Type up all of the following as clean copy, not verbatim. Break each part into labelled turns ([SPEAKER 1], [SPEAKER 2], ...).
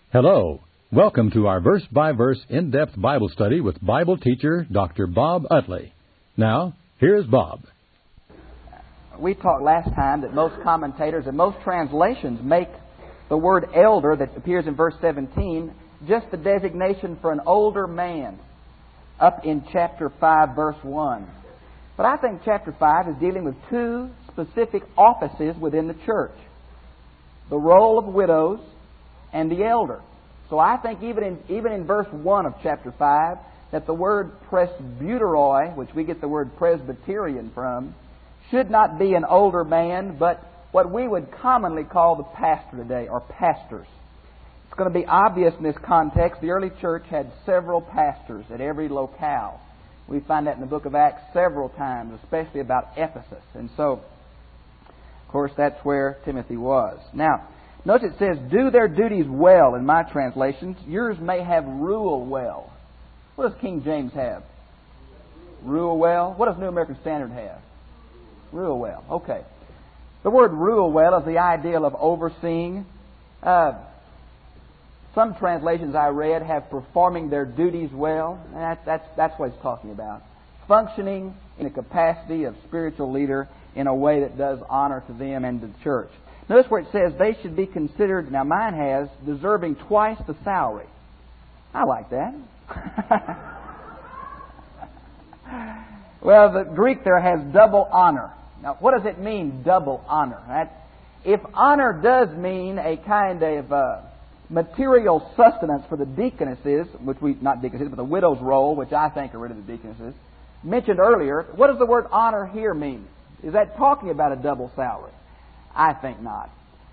[SPEAKER 1] Hello. Welcome to our verse-by-verse in-depth Bible study with Bible teacher Dr. Bob Utley. Now, here's Bob.
[SPEAKER 2] We talked last time that most commentators and most translations make the word elder that appears in verse 17 just the designation for an older man up in chapter 5, verse 1. But I think chapter 5 is dealing with two specific offices within the church: the role of widows and the elder. So I think even in verse 1 of chapter 5 that the word presbyteroi, which we get the word Presbyterian from, should not be an older man, but what we would commonly call the pastor today, or pastors. It's going to be obvious in this context. The early church had several pastors at every locale. We find that in the book of Acts several times, especially about Ephesus. And so, of course, that's where Timothy was. Now, notice it says, do their duties well in my translations. Yours may have rule well. What does King James have? Rule well. What does New American Standard have? Rule well. Okay. The word rule well is the ideal of overseeing. Some translations I read have performing their duties well. That's what it's talking about. Functioning in the capacity of spiritual leader in a way that does honor to them and to the church. Notice where it says they should be considered, now mine has, deserving twice the salary. I like that. Well, the Greek there has double honor. Now, what does it mean, double honor? If honor does mean a kind of material sustenance for the deaconesses, not deaconesses, but the widow's role, which I think are really the deaconesses, mentioned earlier, what does the word honor here mean? Is that talking about a double salary? I think not.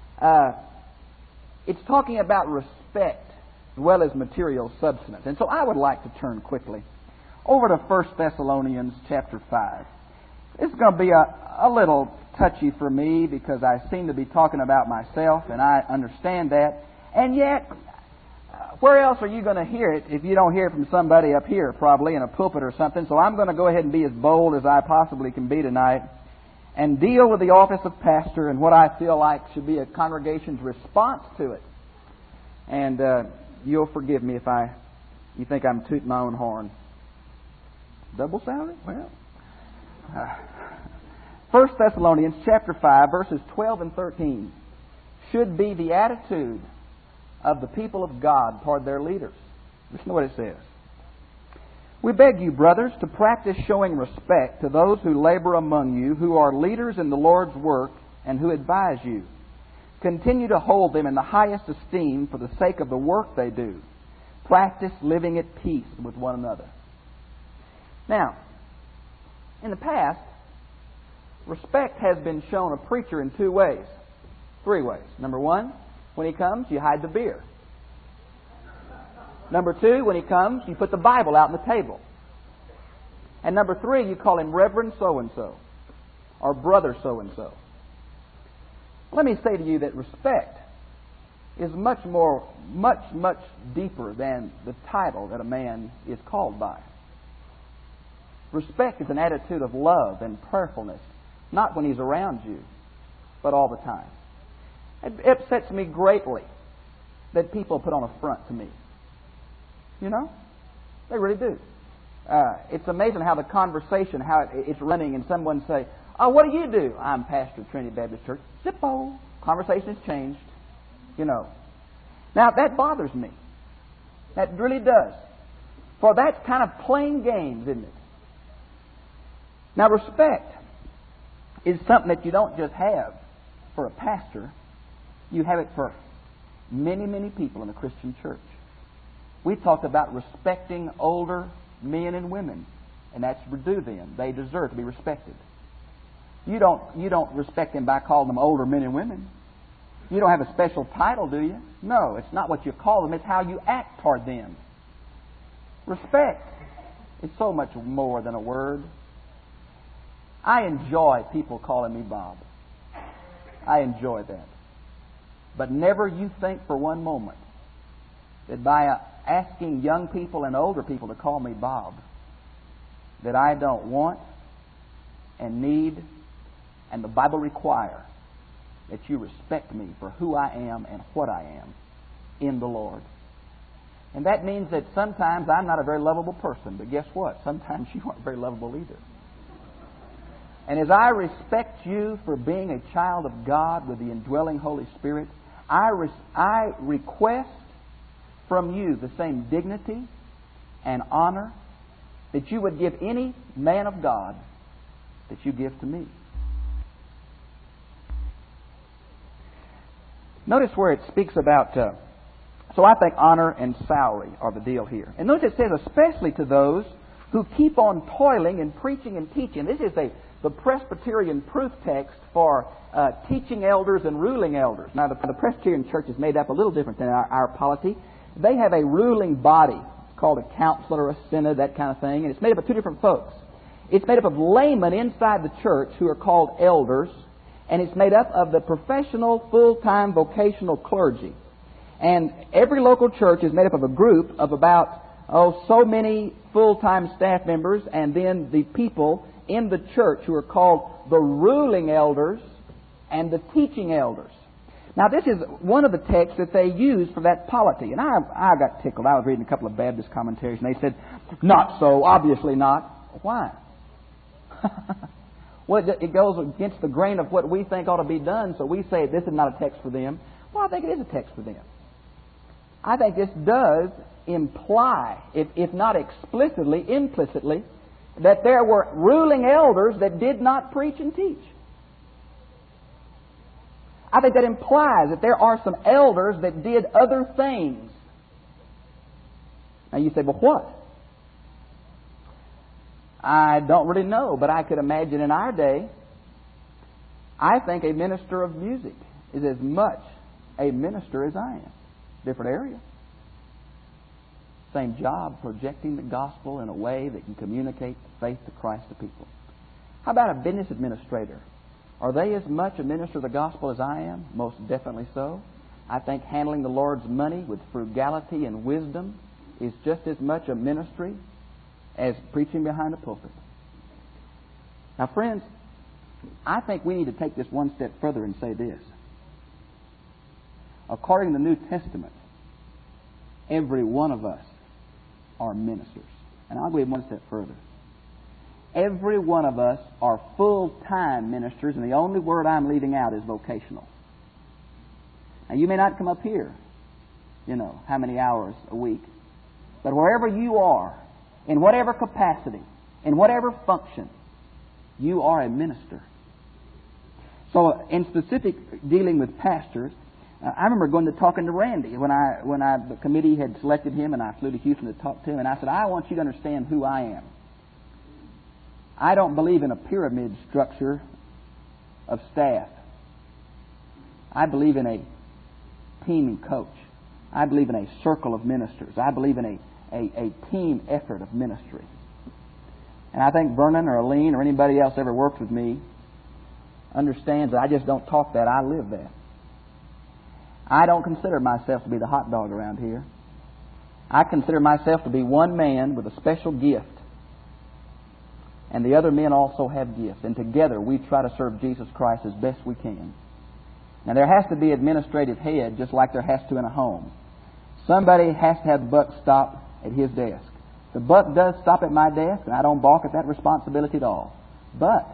[SPEAKER 2] It's talking about respect as well as material substance. And so I would like to turn quickly over to 1 Thessalonians chapter 5. It's going to be a little touchy for me because I seem to be talking about myself, and I understand that. And yet, where else are you going to hear it if you don't hear it from somebody up here, probably in a pulpit or something? So I'm going to go ahead and be as bold as I possibly can be tonight and deal with the office of pastor and what I feel like should be a congregation's response to it. And you'll forgive me if you think I'm tooting my own horn. Double salary? Well, 1 Thessalonians chapter 5, verses 12 and 13 should be the attitude of the people of God toward their leaders. Listen to what it says. We beg you, brothers, to practice showing respect to those who labor among you, who are leaders in the Lord's work and who advise you. Continue to hold them in the highest esteem for the sake of the work they do. Practice living at peace with one another. Now, in the past, respect has been shown a preacher in three ways. Number one, when he comes, you hide the beer. Number two, when he comes, you put the Bible out on the table. And number three, you call him Reverend so-and-so or Brother so-and-so. Let me say to you that respect is much deeper than the title that a man is called by. Respect is an attitude of love and prayerfulness, not when he's around you, but all the time. It upsets me greatly that people put on a front to me. You know? They really do. It's amazing how the conversation, how it's running, and someone say, "Oh, what do you do?" "I'm pastor of Trinity Baptist Church." Zippo. Conversation has changed. You know. Now, that bothers me. That really does. For that's kind of playing games, isn't it? Now, respect is something that you don't just have for a pastor. You have it for many, many people in the Christian church. We talked about respecting older men and women, and that's due them. They deserve to be respected. You don't respect them by calling them older men and women. You don't have a special title, do you? No, it's not what you call them. It's how you act toward them. Respect is so much more than a word. I enjoy people calling me Bob. I enjoy that. But never you think for one moment that by asking young people and older people to call me Bob, that I don't want and need and the Bible require that you respect me for who I am and what I am. in the Lord. And that means that sometimes I'm not a very lovable person, but guess what? Sometimes you aren't very lovable either. And as I respect you for being a child of God with the indwelling Holy Spirit, I request from you the same dignity and honor that you would give any man of God that you give to me. Notice where it speaks about, so I think honor and salary are the deal here. And notice it says, especially to those who keep on toiling and preaching and teaching. This is the Presbyterian proof text for teaching elders and ruling elders. Now, the Presbyterian church is made up a little different than our polity. They have a ruling body called a council or a synod, that kind of thing, and it's made up of two different folks. It's made up of laymen inside the church who are called elders, and it's made up of the professional, full-time, vocational clergy. And every local church is made up of a group of about, so many full-time staff members, and then the people in the church who are called the ruling elders and the teaching elders. Now, this is one of the texts that they use for that polity. And I got tickled. I was reading a couple of Baptist commentaries, and they said, not so, obviously not. Why? Well, it goes against the grain of what we think ought to be done, so we say this is not a text for them. Well, I think it is a text for them. I think this does imply, if not explicitly, implicitly, that there were ruling elders that did not preach and teach. I think that implies that there are some elders that did other things. Now you say, well, what? I don't really know, but I could imagine in our day, I think a minister of music is as much a minister as I am. Different area. Same job, projecting the gospel in a way that can communicate the faith of Christ to people. How about a business administrator? Are they as much a minister of the gospel as I am? Most definitely so. I think handling the Lord's money with frugality and wisdom is just as much a ministry as preaching behind a pulpit. Now, friends, I think we need to take this one step further and say this. According to the New Testament, every one of us are ministers. And I'll go even one step further. Every one of us are full-time ministers, and the only word I'm leaving out is vocational. Now, you may not come up here, how many hours a week, but wherever you are, in whatever capacity, in whatever function, you are a minister. So, in specific dealing with pastors, I remember going to talking to Randy when the committee had selected him, and I flew to Houston to talk to him, and I said, I want you to understand who I am. I don't believe in a pyramid structure of staff. I believe in a team coach. I believe in a circle of ministers. I believe in a team effort of ministry. And I think Vernon or Aline or anybody else ever worked with me understands that I just don't talk that, I live that. I don't consider myself to be the hot dog around here. I consider myself to be one man with a special gift. And the other men also have gifts. And together we try to serve Jesus Christ as best we can. Now there has to be administrative head just like there has to in a home. Somebody has to have the buck stop at his desk. The buck does stop at my desk, and I don't balk at that responsibility at all. But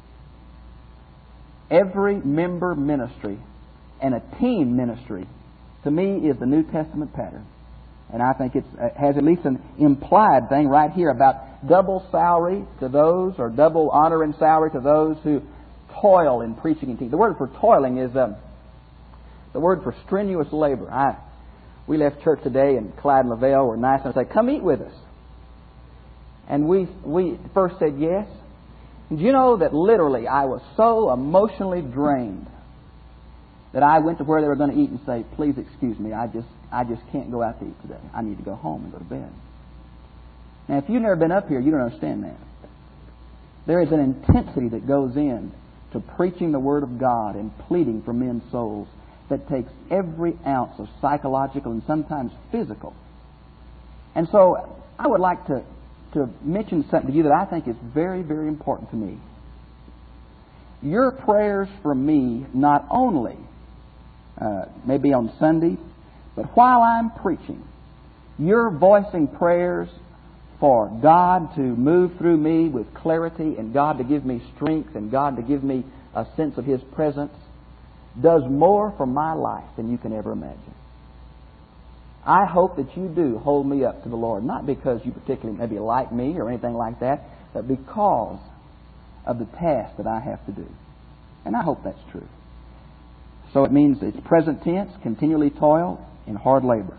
[SPEAKER 2] every member ministry and a team ministry, to me, is the New Testament pattern. And I think it has at least an implied thing right here about double salary to those, or double honor and salary to those who toil in preaching and teaching. The word for toiling is the word for strenuous labor. We left church today, and Clyde and Lavelle were nice and said, come eat with us. And we first said yes. And you know that literally I was so emotionally drained that I went to where they were going to eat and say, please excuse me, I just can't go out to eat today. I need to go home and go to bed. Now, if you've never been up here, you don't understand that. There is an intensity that goes in to preaching the Word of God and pleading for men's souls that takes every ounce of psychological and sometimes physical. And so I would like to mention something to you that I think is very, very important to me. Your prayers for me, not only maybe on Sunday, But while I'm preaching, you're voicing prayers for God to move through me with clarity and God to give me strength and God to give me a sense of His presence, does more for my life than you can ever imagine. I hope that you do hold me up to the Lord, not because you particularly maybe like me or anything like that, but because of the task that I have to do. And I hope that's true. So it means it's present tense, continually toil in hard labor.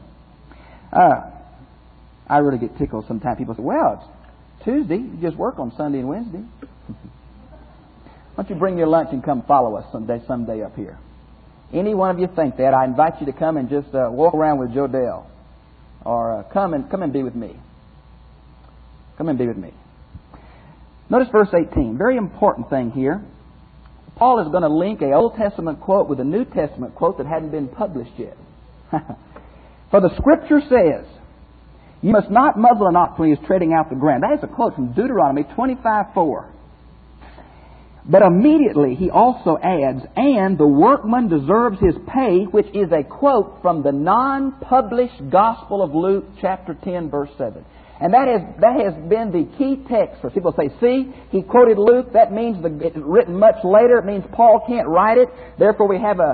[SPEAKER 2] I really get tickled sometimes. People say, well, it's Tuesday. You just work on Sunday and Wednesday. Why don't you bring your lunch and come follow us someday up here? Any one of you think that, I invite you to come and just walk around with Joe Dale. Or come and be with me. Come and be with me. Notice verse 18. Very important thing here. Paul is going to link an Old Testament quote with a New Testament quote that hadn't been published yet. For the Scripture says, you must not muzzle an ox when he is treading out the ground. That is a quote from Deuteronomy 25:4. But immediately he also adds, and the workman deserves his pay, which is a quote from the non-published Gospel of Luke, chapter 10, verse 7. And that has been the key text for people say, see, he quoted Luke. That means it's written much later. It means Paul can't write it. Therefore, we have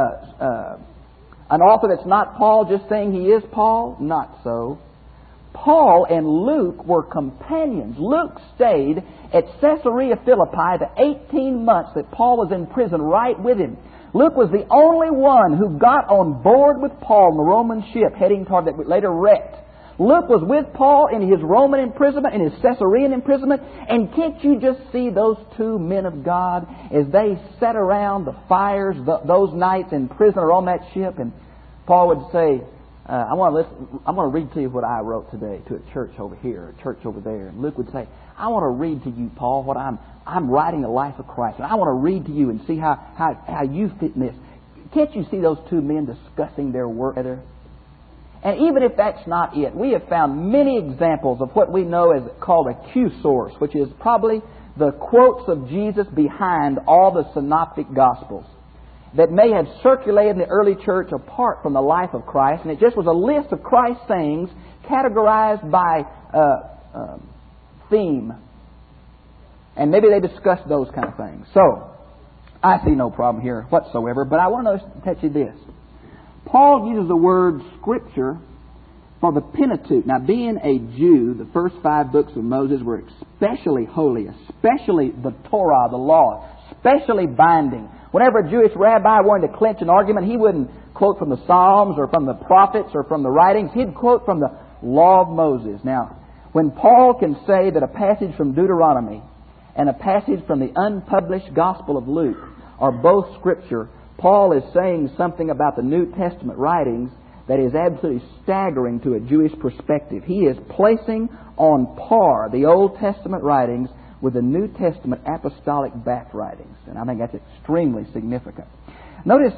[SPEAKER 2] an author that's not Paul, just saying he is Paul. Not so. Paul and Luke were companions. Luke stayed at Caesarea Philippi the 18 months that Paul was in prison right with him. Luke was the only one who got on board with Paul in the Roman ship heading toward that later wrecked. Luke was with Paul in his Roman imprisonment, in his Caesarean imprisonment, and can't you just see those two men of God as they sat around the fires those nights in prison or on that ship? And Paul would say, I want to read to you what I wrote today to a church over here, a church over there. And Luke would say, I want to read to you, Paul, what I'm writing the life of Christ. And I want to read to you and see how you fit in this. Can't you see those two men discussing their work together? And even if that's not it, we have found many examples of what we know as called a Q source, which is probably the quotes of Jesus behind all the synoptic Gospels that may have circulated in the early church apart from the life of Christ. And it just was a list of Christ's sayings categorized by theme. And maybe they discussed those kind of things. So, I see no problem here whatsoever. But I want to touch you this. Paul uses the word Scripture for the Pentateuch. Now, being a Jew, the first 5 books of Moses were especially holy, especially the Torah, the law, especially binding. Whenever a Jewish rabbi wanted to clinch an argument, he wouldn't quote from the Psalms or from the prophets or from the writings. He'd quote from the law of Moses. Now, when Paul can say that a passage from Deuteronomy and a passage from the unpublished Gospel of Luke are both Scripture, Paul is saying something about the New Testament writings that is absolutely staggering to a Jewish perspective. He is placing on par the Old Testament writings with the New Testament apostolic back writings. And I think that's extremely significant. Notice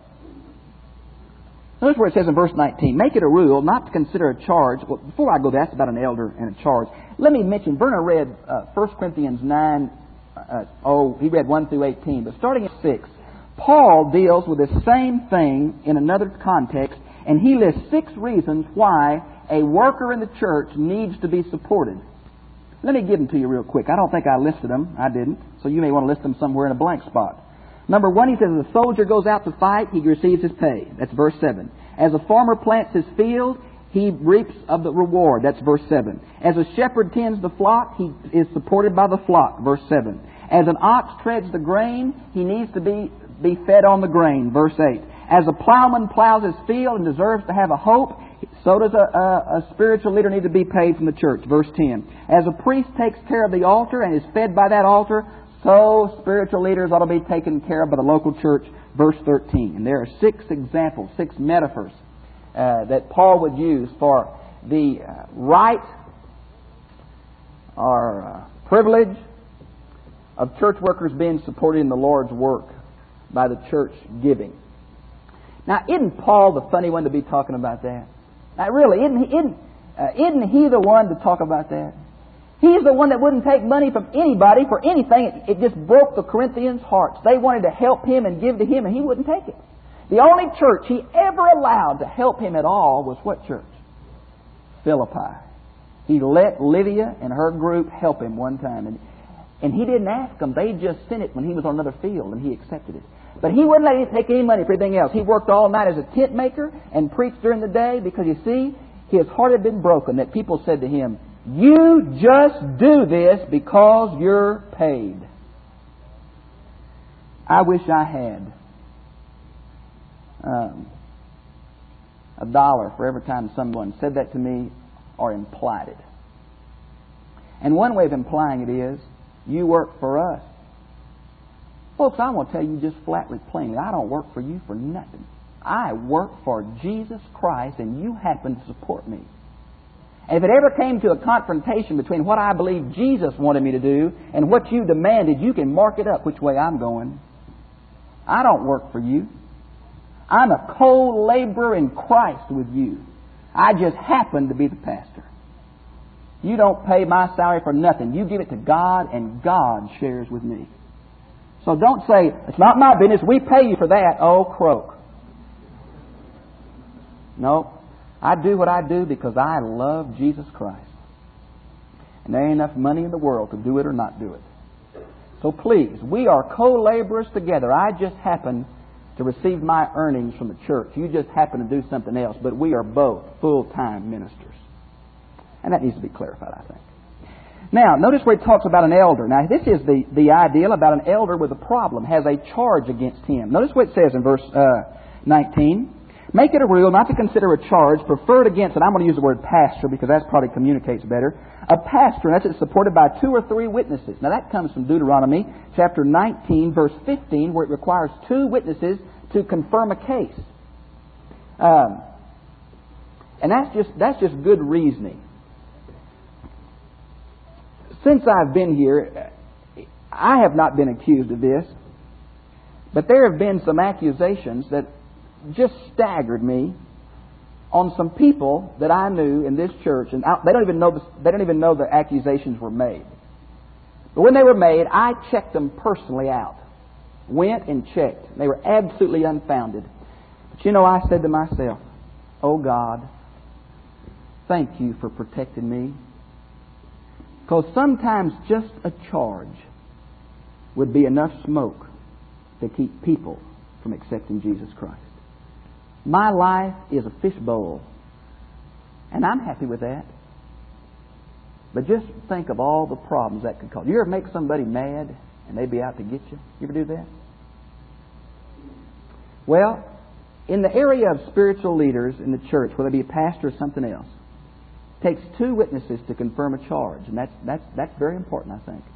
[SPEAKER 2] where it says in verse 19, make it a rule not to consider a charge. Well, before I go there, that's about an elder and a charge. Let me mention, Verna read 1 Corinthians 9, he read 1 through 18. But starting at 6, Paul deals with the same thing in another context, and he lists 6 reasons why a worker in the church needs to be supported. Let me give them to you real quick. I don't think I listed them. I didn't. So you may want to list them somewhere in a blank spot. Number 1, he says, as a soldier goes out to fight, he receives his pay. That's verse 7. As a farmer plants his field, he reaps of the reward. That's verse 7. As a shepherd tends the flock, he is supported by the flock. Verse 7. As an ox treads the grain, he needs to be fed on the grain. Verse 8. As a plowman plows his field and deserves to have a hope, so does a spiritual leader need to be paid from the church. Verse 10. As a priest takes care of the altar and is fed by that altar, so spiritual leaders ought to be taken care of by the local church. Verse 13. And there are 6 examples, 6 metaphors that Paul would use for the right or privilege of church workers being supported in the Lord's work by the church giving. Now, isn't Paul the funny one to be talking about that? Now, really, isn't he the one to talk about that? He's the one that wouldn't take money from anybody for anything. It just broke the Corinthians' hearts. They wanted to help him and give to him, and he wouldn't take it. The only church he ever allowed to help him at all was what church? Philippi. He let Lydia and her group help him one time. And he didn't ask them. They just sent it when he was on another field, and he accepted it. But he wouldn't let him take any money for anything else. He worked all night as a tent maker and preached during the day because, you see, his heart had been broken that people said to him, "You just do this because you're paid." I wish I had $1 for every time someone said that to me or implied it. And one way of implying it is, you work for us. Folks, I want to tell you just flatly, plainly, I don't work for you for nothing. I work for Jesus Christ, and you happen to support me. And if it ever came to a confrontation between what I believe Jesus wanted me to do and what you demanded, you can mark it up which way I'm going. I don't work for you. I'm a co-laborer in Christ with you. I just happen to be the pastor. You don't pay my salary for nothing. You give it to God, and God shares with me. So don't say, "It's not my business. We pay you for that." Oh, croak. No, I do what I do because I love Jesus Christ. And there ain't enough money in the world to do it or not do it. So please, we are co-laborers together. I just happen to receive my earnings from the church. You just happen to do something else. But we are both full-time ministers. And that needs to be clarified, I think. Now, notice where it talks about an elder. Now, this is the ideal about an elder with a problem, has a charge against him. Notice what it says in verse 19. Make it a rule not to consider a charge preferred against, and I'm going to use the word pastor because that probably communicates better, a pastor, and that's supported by 2 or 3 witnesses. Now, that comes from Deuteronomy chapter 19, verse 15, where it requires 2 witnesses to confirm a case. And that's just good reasoning. Since I've been here, I have not been accused of this, but there have been some accusations that just staggered me on some people that I knew in this church, and they don't even know the accusations were made. But when they were made, I checked them personally out. Went and checked. They were absolutely unfounded. But you know, I said to myself, "Oh God, thank you for protecting me." Because sometimes just a charge would be enough smoke to keep people from accepting Jesus Christ. My life is a fishbowl, and I'm happy with that. But just think of all the problems that could cause. You ever make somebody mad and they'd be out to get you? You ever do that? Well, in the area of spiritual leaders in the church, whether it be a pastor or something else, it takes 2 witnesses to confirm a charge, and that's very important, I think.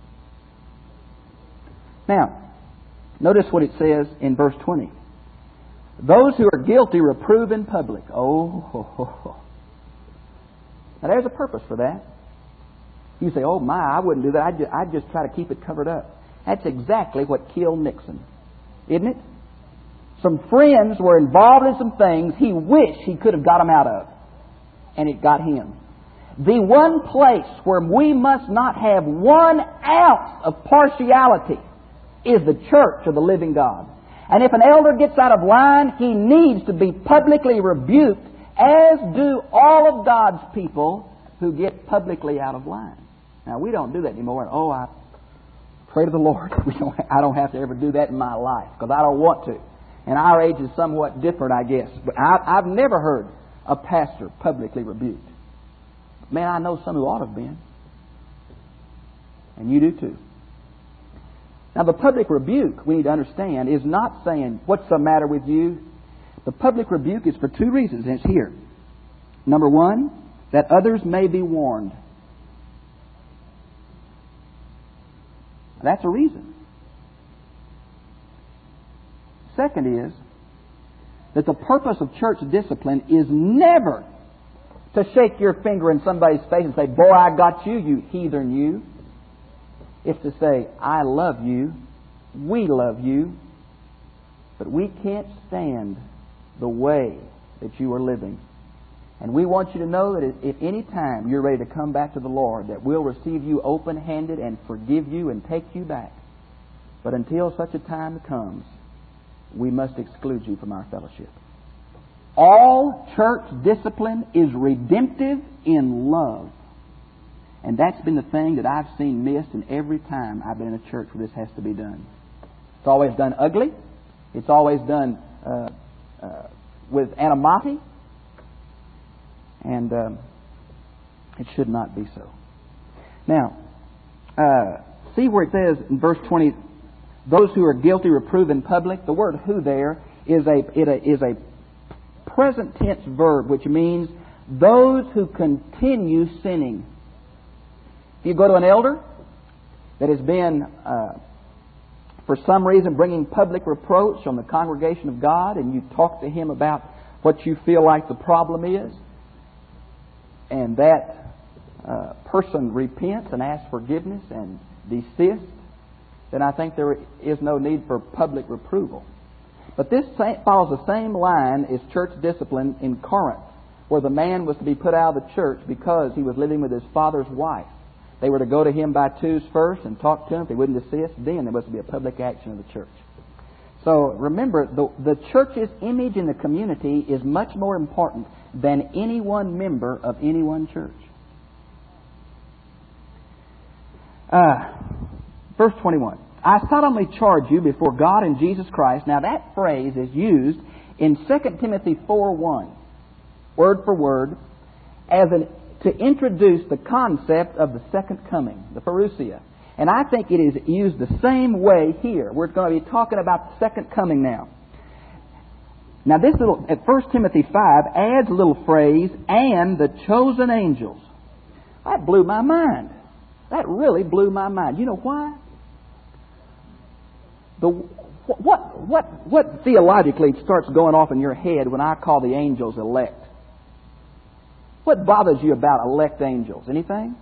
[SPEAKER 2] Now, notice what it says in verse 20. Those who are guilty reprove in public. Oh. Now there's a purpose for that. You say, "Oh my, I wouldn't do that. I'd just try to keep it covered up." That's exactly what killed Nixon, isn't it? Some friends were involved in some things he wished he could have got them out of, and it got him. The one place where we must not have 1 ounce of partiality is the church of the living God. And if an elder gets out of line, he needs to be publicly rebuked, as do all of God's people who get publicly out of line. Now, we don't do that anymore. "Oh, I pray to the Lord." I don't have to ever do that in my life because I don't want to. And our age is somewhat different, I guess. But I've never heard a pastor publicly rebuked. Man, I know some who ought to have been. And you do too. Now, the public rebuke, we need to understand, is not saying, "What's the matter with you?" The public rebuke is for 2 reasons, and it's here. Number 1, that others may be warned. That's a reason. Second is that the purpose of church discipline is never to shake your finger in somebody's face and say, "Boy, I got you, you heathen you." It's to say, "I love you, we love you, but we can't stand the way that you are living. And we want you to know that if any time you're ready to come back to the Lord, that we'll receive you open-handed and forgive you and take you back. But until such a time comes, we must exclude you from our fellowship. All church discipline is redemptive in love. And that's been the thing that I've seen missed in every time I've been in a church where this has to be done. It's always done ugly. It's always done with animosity. And it should not be so. Now, see where it says in verse 20, those who are guilty reprove in public. The word who there is a present tense verb, which means those who continue sinning. If you go to an elder that has been, for some reason, bringing public reproach on the congregation of God, and you talk to him about what you feel like the problem is, and that person repents and asks forgiveness and desists, then I think there is no need for public reproval. But this follows the same line as church discipline in Corinth, where the man was to be put out of the church because he was living with his father's wife. They were to go to him by twos first and talk to him. If they wouldn't desist, then there was to be a public action of the church. So remember, the church's image in the community is much more important than any one member of any one church. Verse 21. I solemnly charge you before God and Jesus Christ. Now that phrase is used in 2 Timothy 4:1, word for word, to introduce the concept of the second coming, the parousia. And I think it is used the same way here. We're going to be talking about the second coming now. Now this at 1 Timothy 5 adds a little phrase, and the chosen angels. That blew my mind. That really blew my mind. You know why? What theologically starts going off in your head when I call the angels elect? What bothers you about elect angels? Anything?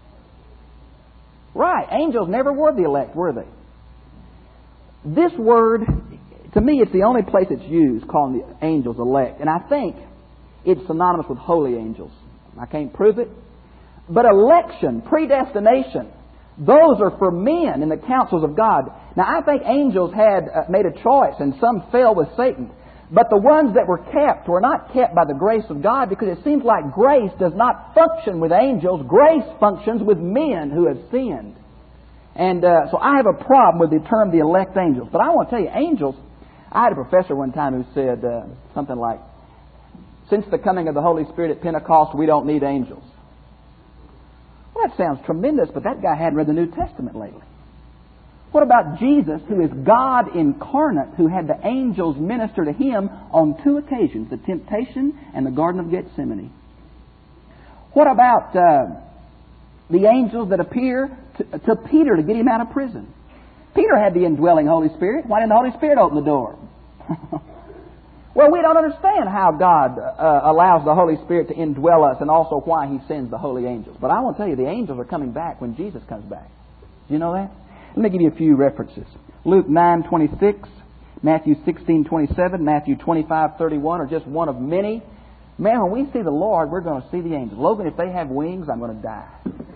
[SPEAKER 2] Right. Angels never were the elect, were they? This word, to me, it's the only place it's used, calling the angels elect. And I think it's synonymous with holy angels. I can't prove it. But election, predestination, those are for men in the counsels of God. Now, I think angels had made a choice, and some fell with Satan. But the ones that were kept were not kept by the grace of God, because it seems like grace does not function with angels. Grace functions with men who have sinned. And so I have a problem with the term the elect angels. But I want to tell you, angels, I had a professor one time who said something like, since the coming of the Holy Spirit at Pentecost, we don't need angels. Well, that sounds tremendous, but that guy hadn't read the New Testament lately. What about Jesus, who is God incarnate, who had the angels minister to him on two occasions, the temptation and the Garden of Gethsemane? What about the angels that appear to Peter to get him out of prison? Peter had the indwelling Holy Spirit. Why didn't the Holy Spirit open the door? Well, we don't understand how God allows the Holy Spirit to indwell us, and also why He sends the holy angels. But I want to tell you, the angels are coming back when Jesus comes back. Do you know that? Let me give you a few references. Luke 9:26, Matthew 16:27, Matthew 25:31 are just one of many. Man, when we see the Lord, we're going to see the angels. Logan, if they have wings, I'm going to die.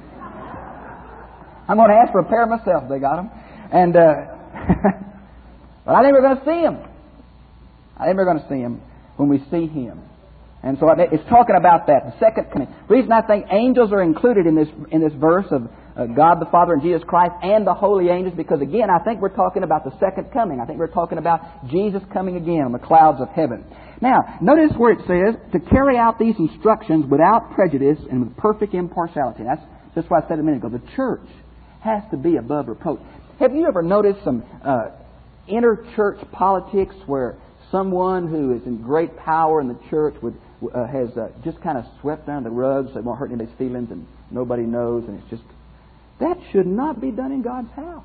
[SPEAKER 2] I'm going to ask for a pair myself if they got them. And but I think we're going to see Him. I think we're going to see Him when we see Him. And so it's talking about that, the second coming. The reason I think angels are included in this verse of God the Father and Jesus Christ and the holy angels, because again, I think we're talking about the second coming. I think we're talking about Jesus coming again on the clouds of heaven. Now, notice where it says, to carry out these instructions without prejudice and with perfect impartiality. That's just what I said a minute ago. The church has to be above reproach. Have you ever noticed some inter-church politics where someone who is in great power in the church has just kind of swept under the rug so they won't hurt anybody's feelings and nobody knows, and it's just... That should not be done in God's house.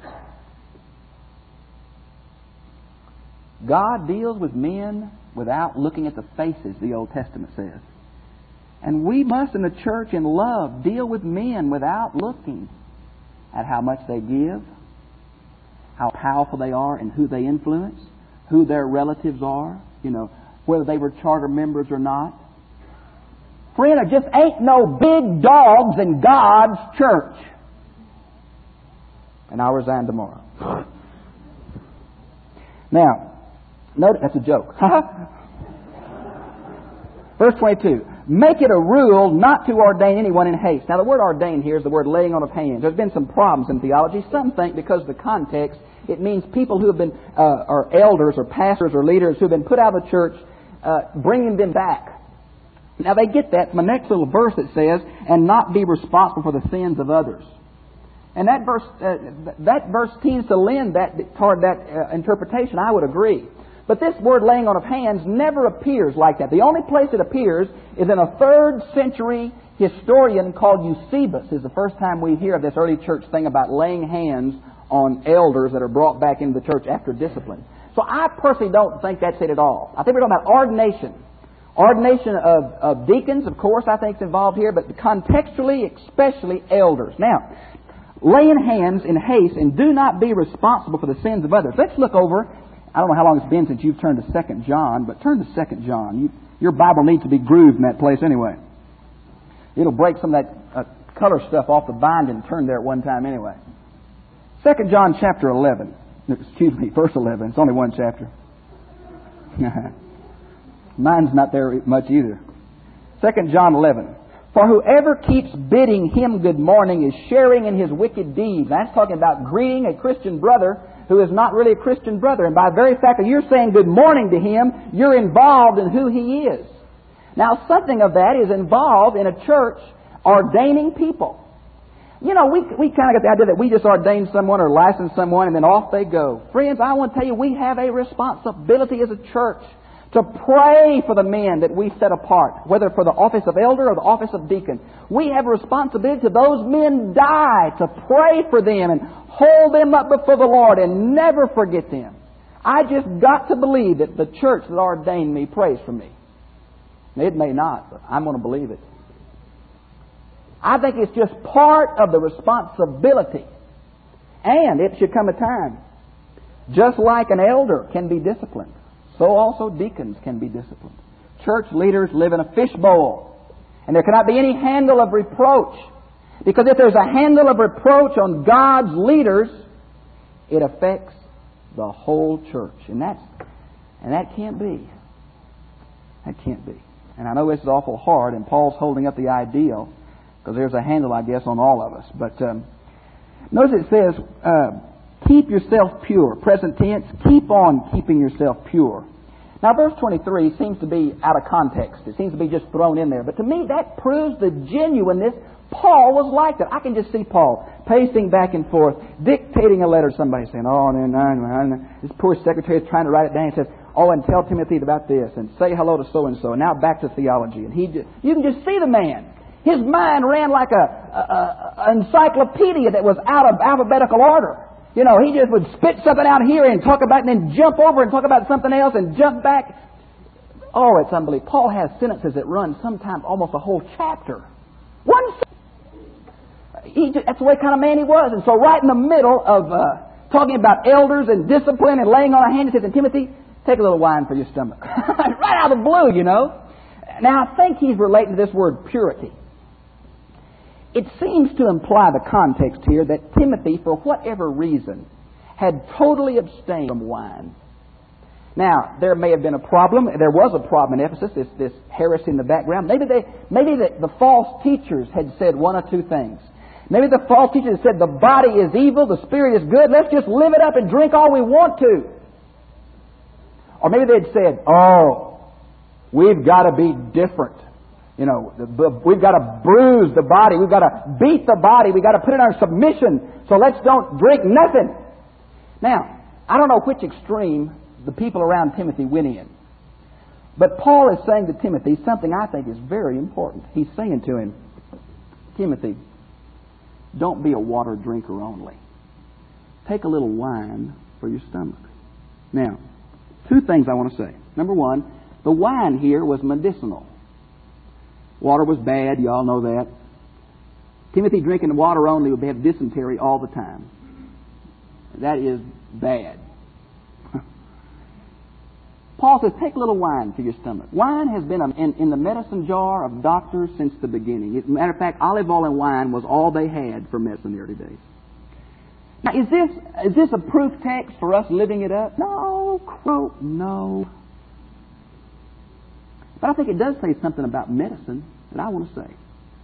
[SPEAKER 2] God deals with men without looking at the faces, the Old Testament says. And we must, in the church, in love, deal with men without looking at how much they give, how powerful they are and who they influence, who their relatives are, whether they were charter members or not. Friend, there just ain't no big dogs in God's church. And I'll resign tomorrow. Now, Note, that's a joke. Verse 22. Make it a rule not to ordain anyone in haste. Now, the word ordain here is the word laying on of hands. There's been some problems in theology. Some think because of the context, it means people who have been, or elders or pastors or leaders who have been put out of the church, bringing them back. Now, they get that from the next little verse that says, and not be responsible for the sins of others. And that verse tends to lend toward that interpretation. I would agree. But this word laying on of hands never appears like that. The only place it appears is in a 3rd century historian called Eusebius. Is the first time we hear of this early church thing about laying hands on elders that are brought back into the church after discipline. So I personally don't think that's it at all. I think we're talking about ordination. Ordination of deacons, of course, I think is involved here, but contextually, especially elders. Now, laying hands in haste and do not be responsible for the sins of others. Let's look over. I don't know how long it's been since you've turned to 2 John, but turn to 2 John. Your Bible needs to be grooved in that place anyway. It'll break some of that color stuff off the binding and turn there at one time anyway. 2 John chapter 11. Excuse me, verse 11. It's only one chapter. Mine's not there much either. 2 John 11. For whoever keeps bidding him good morning is sharing in his wicked deeds. That's talking about greeting a Christian brother who is not really a Christian brother. And by the very fact that you're saying good morning to him, you're involved in who he is. Now, something of that is involved in a church ordaining people. You know, we kind of get the idea that we just ordain someone or license someone and then off they go. Friends, I want to tell you, we have a responsibility as a church to pray for the men that we set apart, whether for the office of elder or the office of deacon. We have a responsibility to those men die, to pray for them and hold them up before the Lord and never forget them. I just got to believe that the church that ordained me prays for me. It may not, but I'm going to believe it. I think it's just part of the responsibility. And it should come a time, just like an elder can be disciplined, so also deacons can be disciplined. Church leaders live in a fishbowl, and there cannot be any handle of reproach. Because if there's a handle of reproach on God's leaders, it affects the whole church. And that can't be. That can't be. And I know this is awful hard, and Paul's holding up the ideal, because there's a handle, I guess, on all of us. But notice it says, keep yourself pure. Present tense, keep on keeping yourself pure. Now, verse 23 seems to be out of context. It seems to be just thrown in there. But to me, that proves the genuineness. Paul was like that. I can just see Paul pacing back and forth, dictating a letter to somebody, saying, oh, and this poor secretary is trying to write it down. He says, oh, and tell Timothy about this, and say hello to so-and-so, and now back to theology. And you can just see the man. His mind ran like an encyclopedia that was out of alphabetical order. You know, he just would spit something out here and talk about it, and then jump over and talk about something else and jump back. Oh, it's unbelievable. Paul has sentences that run sometimes almost a whole chapter. One sentence. That's the way kind of man he was. And so right in the middle of talking about elders and discipline and laying on a hand, he says, and Timothy, take a little wine for your stomach. Right out of the blue, you know. Now, I think he's relating to this word purity. It seems to imply the context here that Timothy, for whatever reason, had totally abstained from wine. Now, there may have been a problem. There was a problem in Ephesus, this heresy in the background. Maybe the false teachers had said one or two things. Maybe the false teachers had said the body is evil, the spirit is good, let's just live it up and drink all we want to. Or maybe they'd said, oh, we've got to be different. You know, we've got to bruise the body. We've got to beat the body. We've got to put it under submission. So let's don't drink nothing. Now, I don't know which extreme the people around Timothy went in. But Paul is saying to Timothy something I think is very important. He's saying to him, Timothy, don't be a water drinker only. Take a little wine for your stomach. Now, two things I want to say. Number one, the wine here was medicinal. Water was bad, you all know that. Timothy drinking water only would have dysentery all the time. That is bad. Paul says, take a little wine for your stomach. Wine has been in the medicine jar of doctors since the beginning. As a matter of fact, olive oil and wine was all they had for medicine in the early days. Now, is this a proof text for us living it up? No, quote, no. But I think it does say something about medicine that I want to say.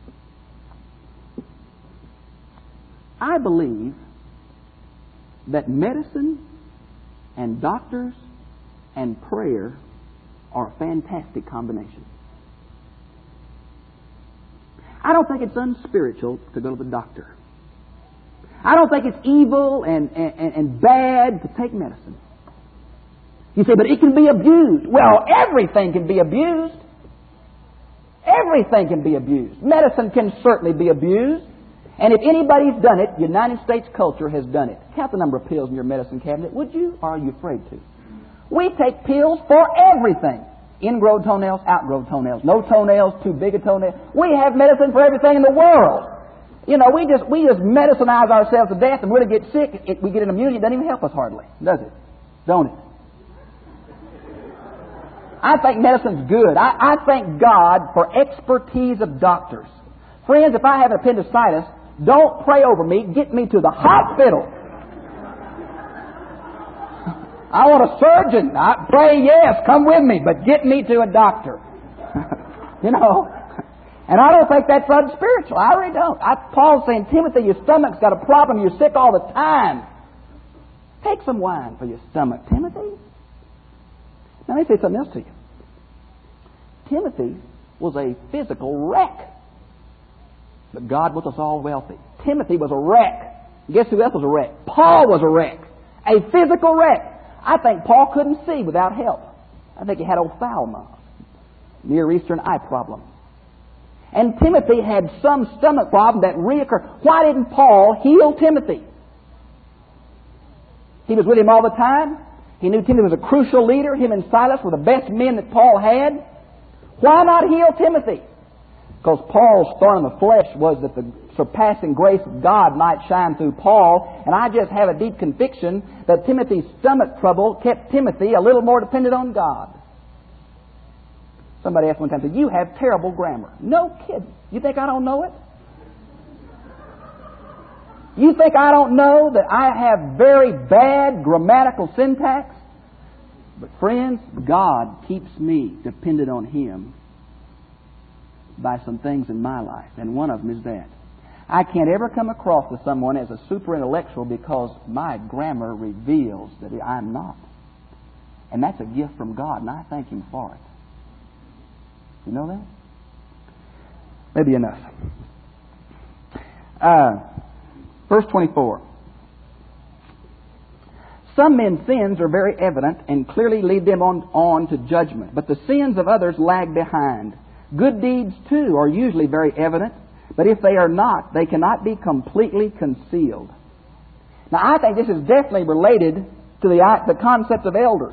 [SPEAKER 2] I believe that medicine and doctors and prayer are a fantastic combination. I don't think it's unspiritual to go to the doctor. I don't think it's evil and bad to take medicine. You say, but it can be abused. Well, everything can be abused. Everything can be abused. Medicine can certainly be abused. And if anybody's done it, United States culture has done it. Count the number of pills in your medicine cabinet, would you? Or are you afraid to? We take pills for everything. Ingrown toenails, outgrown toenails. No toenails, too big a toenail. We have medicine for everything in the world. You know, we just medicinize ourselves to death and really get sick. We get an immunity. It doesn't even help us hardly, does it? Don't it? I think medicine's good. I thank God for expertise of doctors. Friends, if I have appendicitis, don't pray over me. Get me to the hospital. I want a surgeon. I pray, yes, come with me, but get me to a doctor. You know? And I don't think that's unspiritual. I really don't. Paul's saying, Timothy, your stomach's got a problem. You're sick all the time. Take some wine for your stomach, Timothy. Now, let me say something else to you. Timothy was a physical wreck. But God wants us all wealthy. Timothy was a wreck. Guess who else was a wreck? Paul was a wreck. A physical wreck. I think Paul couldn't see without help. I think he had ophthalmos, Near Eastern eye problem. And Timothy had some stomach problem that reoccurred. Why didn't Paul heal Timothy? He was with him all the time. He knew Timothy was a crucial leader. Him and Silas were the best men that Paul had. Why not heal Timothy? Because Paul's thorn in the flesh was that the surpassing grace of God might shine through Paul. And I just have a deep conviction that Timothy's stomach trouble kept Timothy a little more dependent on God. Somebody asked one time, said, you have terrible grammar. No kidding. You think I don't know it? You think I don't know that I have very bad grammatical syntax? But friends, God keeps me dependent on Him by some things in my life, and one of them is that. I can't ever come across with someone as a super intellectual because my grammar reveals that I'm not. And that's a gift from God, and I thank Him for it. You know that? Maybe enough. Verse 24. Some men's sins are very evident and clearly lead them on to judgment, but the sins of others lag behind. Good deeds, too, are usually very evident, but if they are not, they cannot be completely concealed. Now, I think this is definitely related to the concept of elders.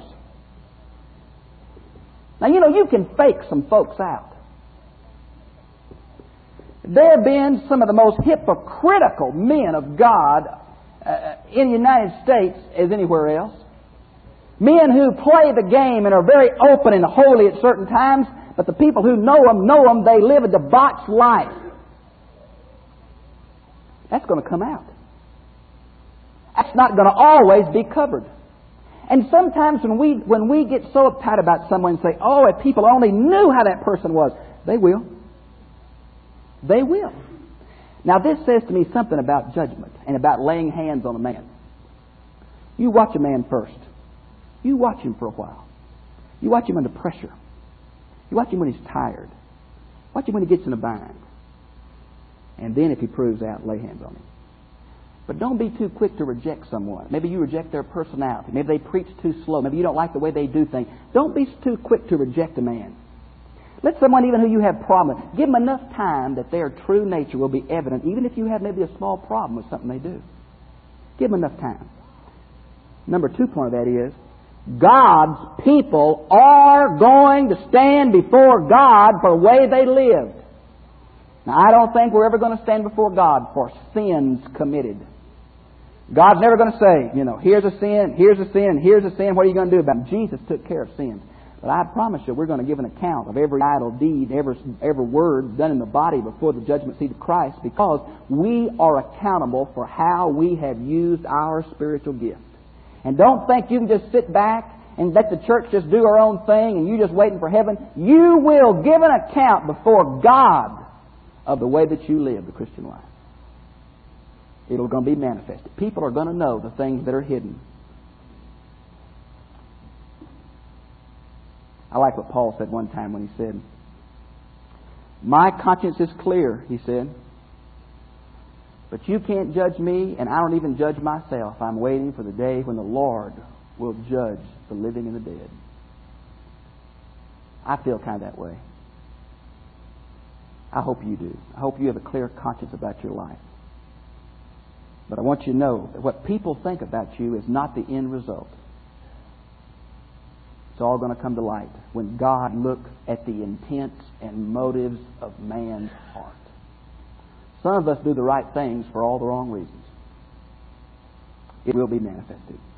[SPEAKER 2] Now, you know, you can fake some folks out. There have been some of the most hypocritical men of God in the United States as anywhere else. Men who play the game and are very open and holy at certain times, but the people who know them, they live a debauched life. That's going to come out. That's not going to always be covered. And sometimes when we get so uptight about someone and say, oh, if people only knew how that person was, they will. They will. Now this says to me something about judgment and about laying hands on a man. You watch a man first. You watch him for a while. You watch him under pressure. You watch him when he's tired. Watch him when he gets in a bind. And then if he proves out, lay hands on him. But don't be too quick to reject someone. Maybe you reject their personality. Maybe they preach too slow. Maybe you don't like the way they do things. Don't be too quick to reject a man. Let someone even who you have problems, give them enough time that their true nature will be evident, even if you have maybe a small problem with something they do. Give them enough time. Number 2 point of that is, God's people are going to stand before God for the way they lived. Now, I don't think we're ever going to stand before God for sins committed. God's never going to say, you know, here's a sin, here's a sin, here's a sin, what are you going to do about it? Jesus took care of sins. But I promise you, we're going to give an account of every idle deed, every word done in the body before the judgment seat of Christ, because we are accountable for how we have used our spiritual gift. And don't think you can just sit back and let the church just do her own thing and you just waiting for heaven. You will give an account before God of the way that you live the Christian life. It's going to be manifested. People are going to know the things that are hidden. I like what Paul said one time when he said, "My conscience is clear," he said, "but you can't judge me, and I don't even judge myself. I'm waiting for the day when the Lord will judge the living and the dead." I feel kind of that way. I hope you do. I hope you have a clear conscience about your life. But I want you to know that what people think about you is not the end result. It's all going to come to light when God looks at the intents and motives of man's heart. Some of us do the right things for all the wrong reasons. It will be manifested.